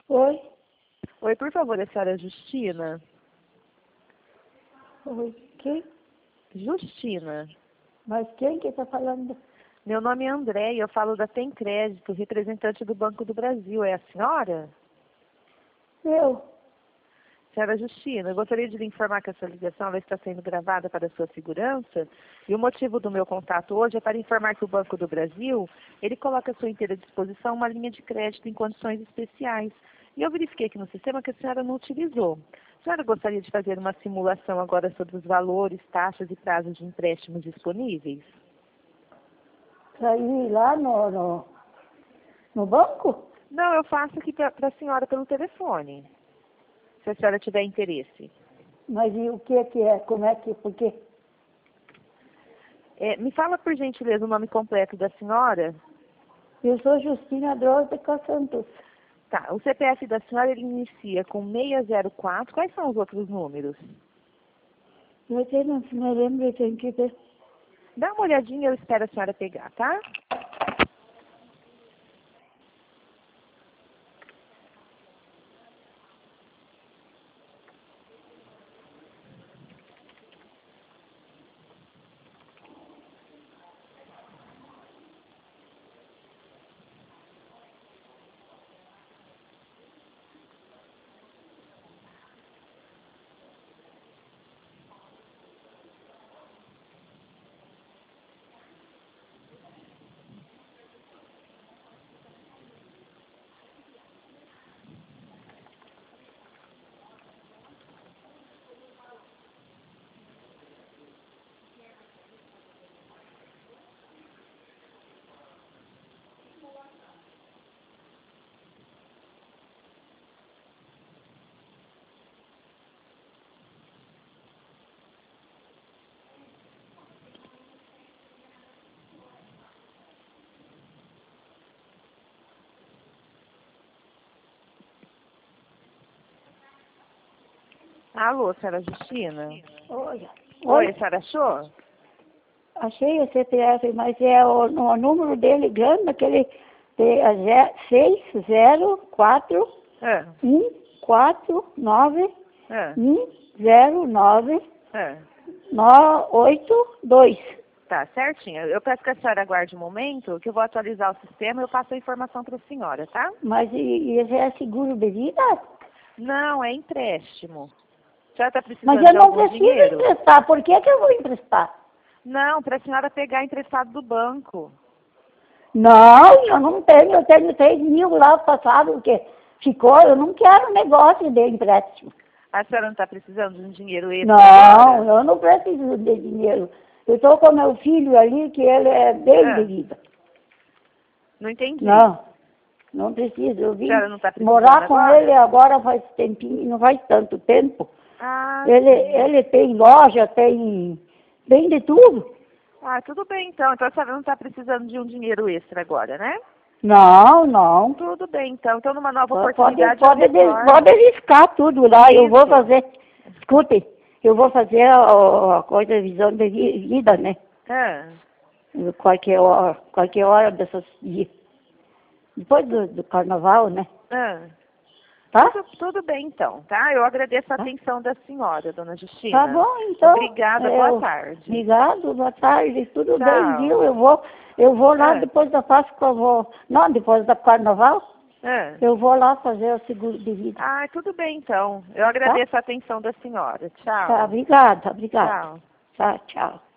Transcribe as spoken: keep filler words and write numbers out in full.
Oi? Oi, por favor, a senhora Justina? Oi, quem? Justina. Mas quem que está falando? Meu nome é André e eu falo da Tem Crédito, representante do Banco do Brasil. É a senhora? Eu? Senhora Justina, eu gostaria de lhe informar que essa ligação ela está sendo gravada para a sua segurança e o motivo do meu contato hoje é para informar que o Banco do Brasil, ele coloca à sua inteira disposição uma linha de crédito em condições especiais. E eu verifiquei aqui no sistema que a senhora não utilizou. A senhora gostaria de fazer uma simulação agora sobre os valores, taxas e prazos de empréstimos disponíveis? Para ir lá no, no, no banco? Não, eu faço aqui para a senhora pelo telefone, se a senhora tiver interesse. Mas e o que que é? Como é que, por quê? É, me fala, por gentileza, o nome completo da senhora. Eu sou Justina Drosda Santos. Tá, o C P F da senhora ele inicia com seis zero quatro. Quais são os outros números? Eu até não me lembro, eu tenho que ver. Dá uma olhadinha, eu espero a senhora pegar, tá? Alô, senhora Justina? Oi. Oi, a senhora achou? Achei o C P F, mas é o, o número dele grande, aquele seis zero quatro É, um quatro nove é, um zero nove é. nove oito dois. Tá, certinho. Eu peço que a senhora aguarde um momento, que eu vou atualizar o sistema e eu passo a informação para a senhora, tá? Mas e, e esse é seguro de vida? Não, é empréstimo. A senhora está precisando Mas eu de não algum preciso dinheiro? emprestar. Por que que eu vou emprestar? Não, para a senhora pegar emprestado do banco. Não, eu não tenho. Eu tenho três mil lá passado, porque ficou. Eu não quero negócio de empréstimo. A senhora não está precisando de um dinheiro extra Não, agora? eu não preciso de dinheiro. Eu estou com meu filho ali, que ele é bem É. de vida. Não entendi. Não, não preciso. Eu A vim senhora não está precisando morar com agora? ele agora faz tempinho, não faz tanto tempo. Ah, Ele, sim. ele tem loja, tem bem de tudo. Ah, tudo bem então. Então a senhora não está precisando de um dinheiro extra agora, né? Não, não. Tudo bem então. Então numa nova Pode, oportunidade eu pode, retorno. pode riscar tudo lá. Eu vou Isso. fazer, escute, eu vou fazer a, a coisa de visão de vi- vida, né? Ah, Qualquer hora, qualquer hora dessas dias. Depois do, do carnaval, né? ah. Tá? Tudo, tudo bem então, tá? Eu agradeço a Tá, atenção da senhora, dona Justina. tá bom, então. Obrigada, boa Eu, tarde. obrigado, boa tarde, tudo bem, Tchau. viu? Eu vou, eu vou lá Ah, depois da Páscoa, eu vou, não, depois do carnaval, ah. eu vou lá fazer o seguro de vida. Ah, tudo bem então. Eu Tá? agradeço a atenção da senhora. Tá, Tchau. obrigada, obrigada. Tchau. Tá, tchau.